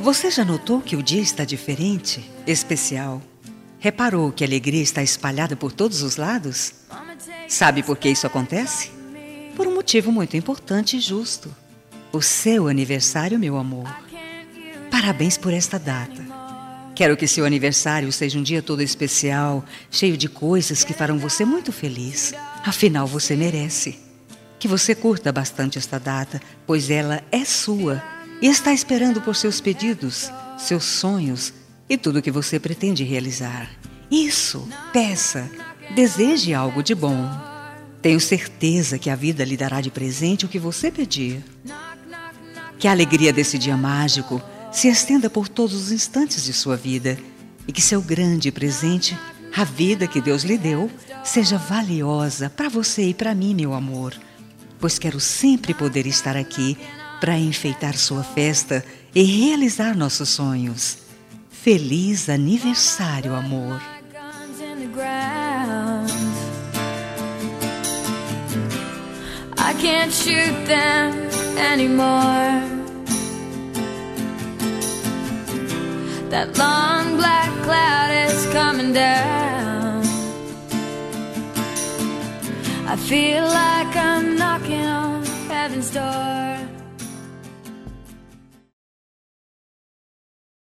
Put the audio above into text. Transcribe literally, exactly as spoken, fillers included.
Você já notou que o dia está diferente, especial? Reparou que a alegria está espalhada por todos os lados? Sabe por que isso acontece? Por um motivo muito importante e justo. O seu aniversário, meu amor. Parabéns por esta data. Quero que seu aniversário seja um dia todo especial, cheio de coisas que farão você muito feliz. Afinal, você merece. Que você curta bastante esta data, pois ela é sua e está esperando por seus pedidos, seus sonhos e tudo o que você pretende realizar. Isso, peça, deseje algo de bom. Tenho certeza que a vida lhe dará de presente o que você pedir. Que a alegria desse dia mágico se estenda por todos os instantes de sua vida e que seu grande presente, a vida que Deus lhe deu, seja valiosa para você e para mim, meu amor, pois quero sempre poder estar aqui para enfeitar sua festa e realizar nossos sonhos. Feliz aniversário, amor! I can't shoot them anymore. That long black cloud is coming down. I feel like I'm knocking on heaven's door.